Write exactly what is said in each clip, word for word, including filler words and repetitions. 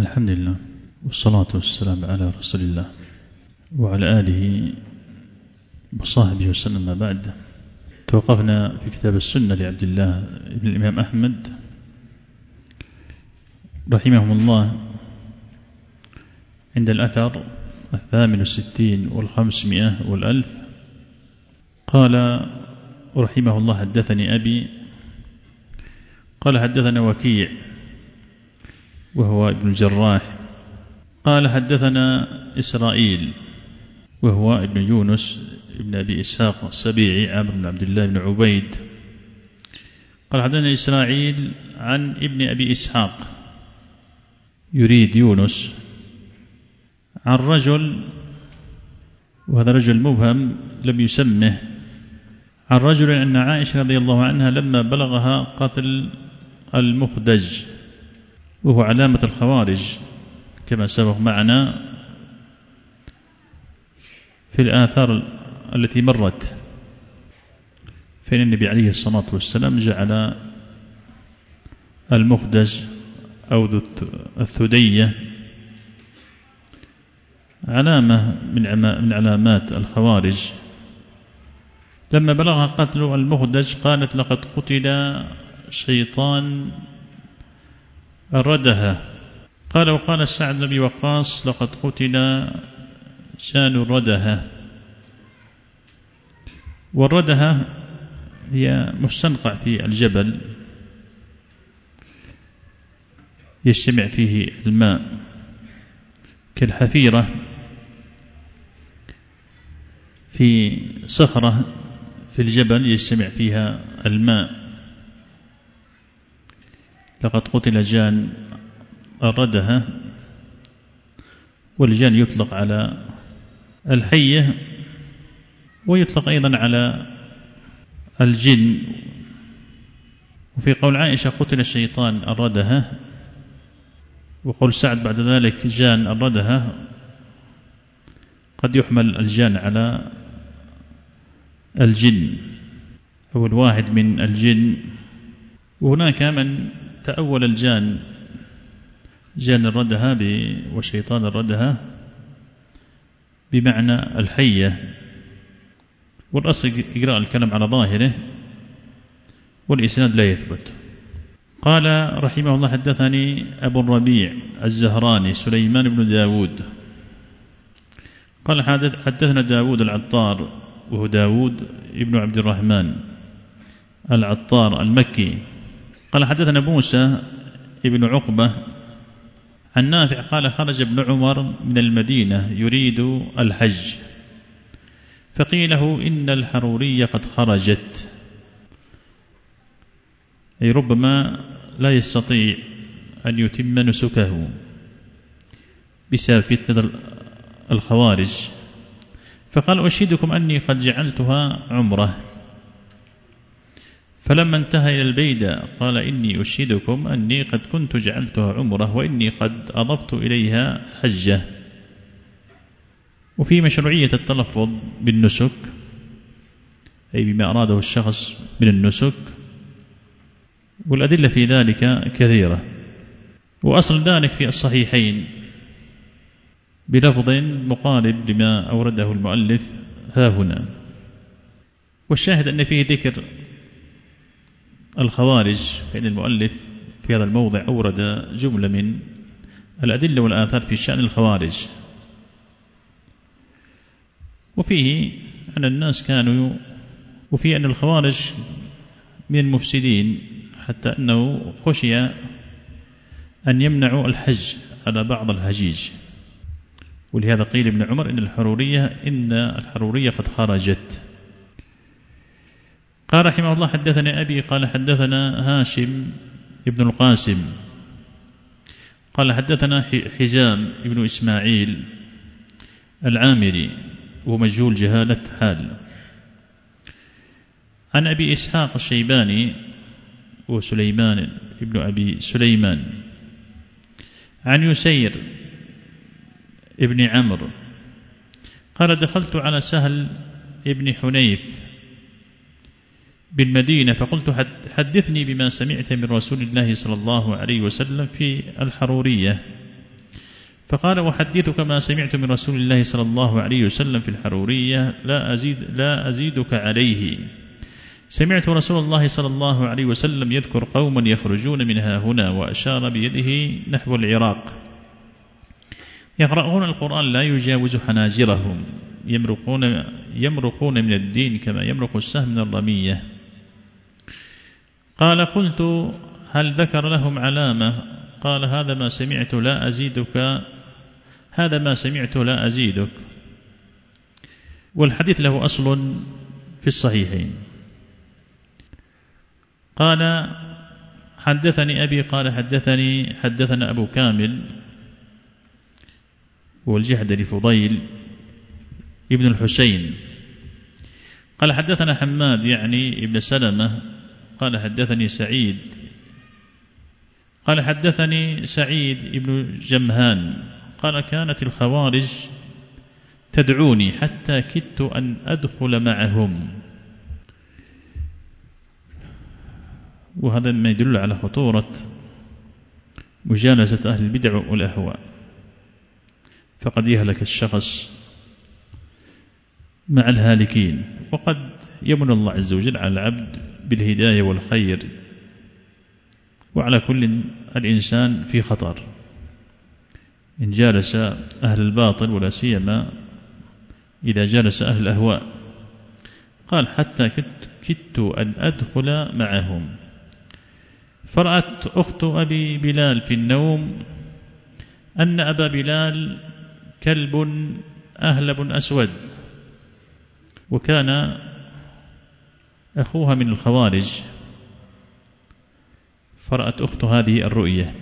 الحمد لله والصلاة والسلام على رسول الله وعلى آله وصحبه وسلم. ما بعد، توقفنا في كتاب السنة لعبد الله بن الإمام أحمد رحمه الله عند الأثر الثامن والستين والخمسمائة والألف. قال رحمه الله: حدثني أبي قال حدثنا وكيع وهو ابن الجراح قال حدثنا إسرائيل وهو ابن يونس ابن أبي إسحاق السبيعي عامر بن عبد الله بن عبيد قال حدثنا إسرائيل عن ابن أبي إسحاق يريد يونس عن رجل، وهذا رجل مبهم لم يسمه، عن رجل أن عائشة رضي الله عنها لما بلغها قتل المخدج وهو علامة الخوارج كما سبق معنا في الآثار التي مرت، فإن النبي عليه الصلاة والسلام جعل المخدج أو ذو الثدية علامة من علامات الخوارج. لما بلغها قتل المخدج قالت: لقد قتل شيطان الردهة. قال: وقال سعد بن أبي وقاص: لقد قتل شان الردهة. والردهة هي مستنقع في الجبل يجتمع فيه الماء كالحفيرة في صخرة في الجبل يجتمع فيها الماء. لقد قتل جان الردهة. والجان يطلق على الحية ويطلق أيضا على الجن. وفي قول عائشة قتل الشيطان الردهة، وقول سعد بعد ذلك جان الردهة، قد يحمل الجان على الجن أو الواحد من الجن. وهناك من تأول الجان جان الردهة وشيطان الردهة بمعنى الحية، والأصل إقراء الكلام على ظاهره والإسناد لا يثبت. قال رحمه الله: حدثني أبو الربيع الزهراني سليمان بن داود قال حدثنا داود العطار وهو داود ابن عبد الرحمن العطار المكي قال حدثنا موسى ابن عقبة عن نافع قال: خرج ابن عمر من المدينة يريد الحج، فقيل له: إن الحرورية قد خرجت، أي ربما لا يستطيع أن يتم نسكه بسبب فتنة الخوارج. فقال: أشهدكم أني قد جعلتها عمره. فلما انتهى إلى البيدة قال: إني أشهدكم أني قد كنت جعلتها عمره وإني قد أضفت إليها حجة. وفي مشروعية التلفظ بالنسك أي بما أراده الشخص من النسك، والأدلة في ذلك كثيرة. وأصل ذلك في الصحيحين بلفظ مقارب لما أورده المؤلف ها هنا. والشاهد أن فيه ذكر الخوارج، فإن المؤلف في هذا الموضع أورد جملة من الأدلة والآثار في شأن الخوارج. وفيه أن الناس كانوا وفيه أن الخوارج من المفسدين، حتى أنه خشي أن يمنعوا الحج على بعض الحجيج. ولهذا قيل ابن عمر إن الحرورية إن الحرورية قد خرجت. قال رحمه الله: حدثنا أبي قال حدثنا هاشم ابن القاسم قال حدثنا حزام ابن إسماعيل العامري ومجهول جهالة حال، عن أبي إسحاق الشيباني وسليمان ابن أبي سليمان عن يسير ابن عمرو قال: دخلت على سهل ابن حنيف بالمدينة فقلت: حدثني بما سمعت من رسول الله صلى الله عليه وسلم في الحرورية. فقال أحدثك ما سمعت من رسول الله صلى الله عليه وسلم في الحرورية لا أزيد لا أزيدك عليه. سمعت رسول الله صلى الله عليه وسلم يذكر قوما يخرجون منها هنا، وأشار بيده نحو العراق، يقرؤون القرآن لا يجاوز حناجرهم، يمرقون, يمرقون من الدين كما يمرق السهم من الرمية. قال قلت هل ذكر لهم علامة؟ قال هذا ما سمعت لا أزيدك هذا ما سمعت لا أزيدك. والحديث له أصل في الصحيحين. قال حدثني أبي قال حدثني حدثنا أبو كامل والجحدري فضيل ابن الحسين قال حدثنا حماد يعني ابن سلمة قال حدثني سعيد قال حدثني سعيد ابن جمهان قال كانت الخوارج تدعوني حتى كدت أن أدخل معهم. وهذا ما يدل على خطورة مجالسة أهل البدع والأهواء، فقد يهلك الشخص مع الهالكين، وقد يمن الله عز وجل على العبد بالهداية والخير، وعلى كل الإنسان في خطر إن جالس أهل الباطل، ولا سيما إذا جالس أهل الأهواء. قال حتى كدت أن أدخل معهم. فرأت أخت أبي بلال في النوم أن أبا بلال كلب أهلب أسود، وكان أخوها من الخوارج. فرأت أخت هذه الرؤية.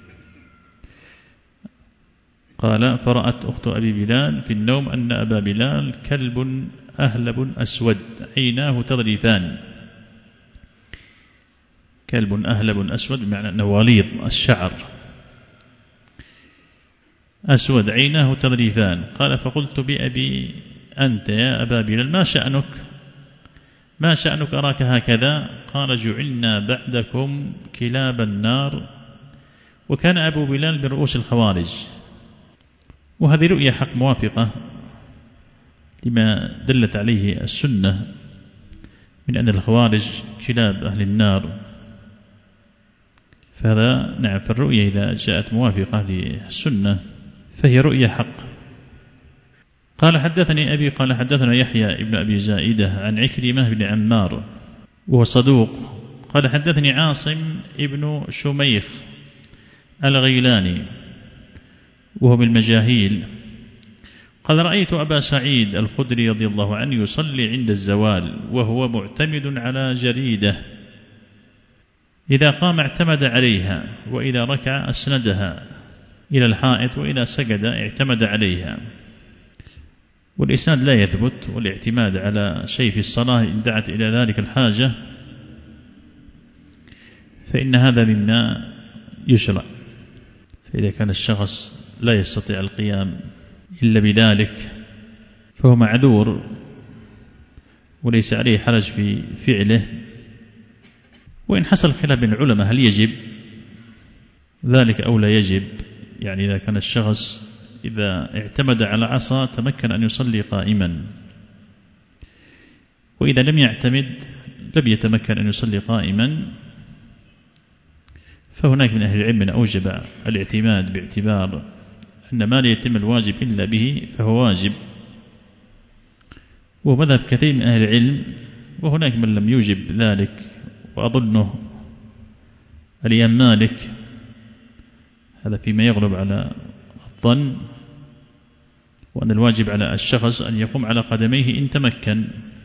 قال فرأت أخت أبي بلال في النوم أن أبا بلال كلب أهلب أسود عيناه تضرفان. كلب أهلب أسود بمعنى أنه وليض الشعر أسود عيناه تضرفان. قال فقلت بأبي أنت يا أبا بلال ما شأنك ما شأنك أراك هكذا؟ قال جعلنا بعدكم كلاب النار. وكان أبو بلال من رؤوس الخوارج. وهذه رؤية حق موافقة لما دلت عليه السنة من أن الخوارج كلاب أهل النار. فهذا نعم، فالرؤية إذا جاءت موافقة للسنة فهي رؤية حق. قال حدثني أبي قال حدثنا يحيى ابن أبي زائدة عن عكرمة بن عمار وهو صدوق قال حدثني عاصم ابن شميخ الغيلاني وهو من المجاهيل قال رأيت أبا سعيد الخدري رضي الله عنه يصلي عند الزوال وهو معتمد على جريدة، إذا قام اعتمد عليها، وإذا ركع أسندها إلى الحائط، وإذا سجد اعتمد عليها. والإسناد لا يثبت، والاعتماد على شيء في الصلاة إن دعت إلى ذلك الحاجة فإن هذا مما يشرع. فإذا كان الشخص لا يستطيع القيام إلا بذلك فهو معذور وليس عليه حرج في فعله. وإن حصل خلاف بين العلماء هل يجب ذلك أو لا يجب، يعني إذا كان الشخص إذا اعتمد على عصا تمكن أن يصلي قائما، وإذا لم يعتمد لم يتمكن أن يصلي قائما، فهناك من أهل العلم من أوجب الاعتماد باعتبار أن ما لا يتم الواجب إلا به فهو واجب، ومذهب كثير من أهل العلم. وهناك من لم يوجب ذلك، وأظنه الإمام مالك، هذا فيما يغلب على الظن، وأن الواجب على الشخص أن يقوم على قدميه إن تمكن،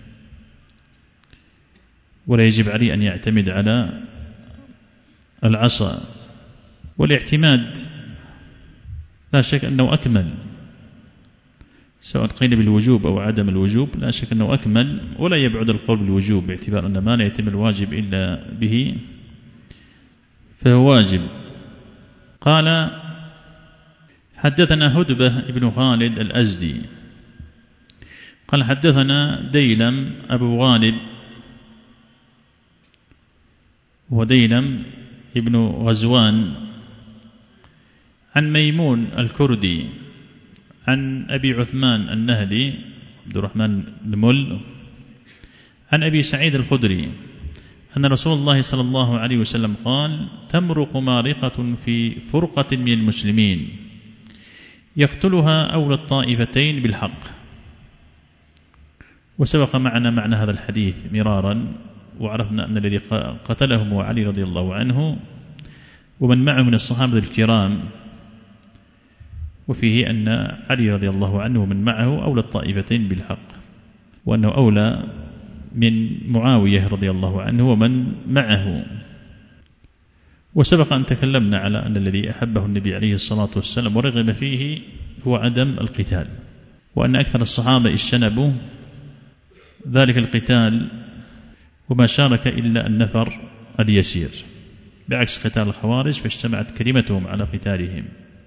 ولا يجب عليه أن يعتمد على العصا. والاعتماد لا شك أنه أكمل، سواء قيل بالوجوب أو عدم الوجوب، لا شك أنه أكمل، ولا يبعد القول بالوجوب باعتبار أن ما لا يتم الواجب إلا به فهو واجب. قال حدثنا هدبة ابن خالد الأزدي قال حدثنا ديلم أبو غالب وديلم ابن غزوان عن ميمون الكردي عن أبي عثمان النهدي عبد الرحمن بن مل عن أبي سعيد الخدري أن رسول الله صلى الله عليه وسلم قال: تمرق مارقة في فرقة من المسلمين يقتلها أولى الطائفتين بالحق. وسبق معنا معنى هذا الحديث مرارا، وعرفنا أن الذي قتلهم هو علي رضي الله عنه ومن معه من الصحابة الكرام، وفيه أن علي رضي الله عنه ومن معه أولى الطائفتين بالحق، وأنه أولى من معاوية رضي الله عنه ومن معه. وسبق أن تكلمنا على أن الذي أحبه النبي عليه الصلاة والسلام ورغب فيه هو عدم القتال، وأن أكثر الصحابة اجتنبوا ذلك القتال وما شارك إلا النفر اليسير، بعكس قتال الخوارج فاجتمعت كلمتهم على قتالهم.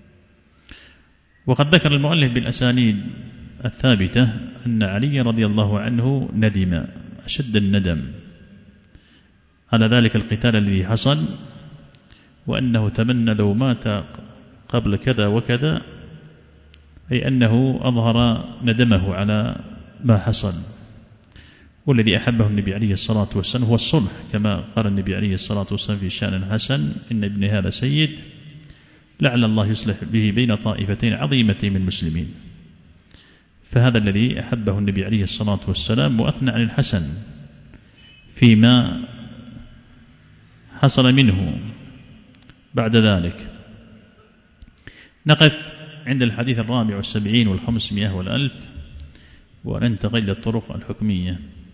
وقد ذكر المؤلف بالأسانيد الثابتة أن علي رضي الله عنه ندم أشد الندم على ذلك القتال الذي حصل، وأنه تمنى لو مات قبل كذا وكذا، أي أنه أظهر ندمه على ما حصل. والذي أحبه النبي عليه الصلاة والسلام هو الصلح، كما قال النبي عليه الصلاة والسلام في شأن حسن: إن ابن هذا سيد لعل الله يصلح به بين طائفتين عظيمتين من المسلمين. فهذا الذي أحبه النبي عليه الصلاة والسلام، وأثنى عن الحسن فيما حصل منه بعد ذلك. نقف عند الحديث الرابع والسبعين والخمسمائة والألف، وننتقل إلى الطرق الحكمية.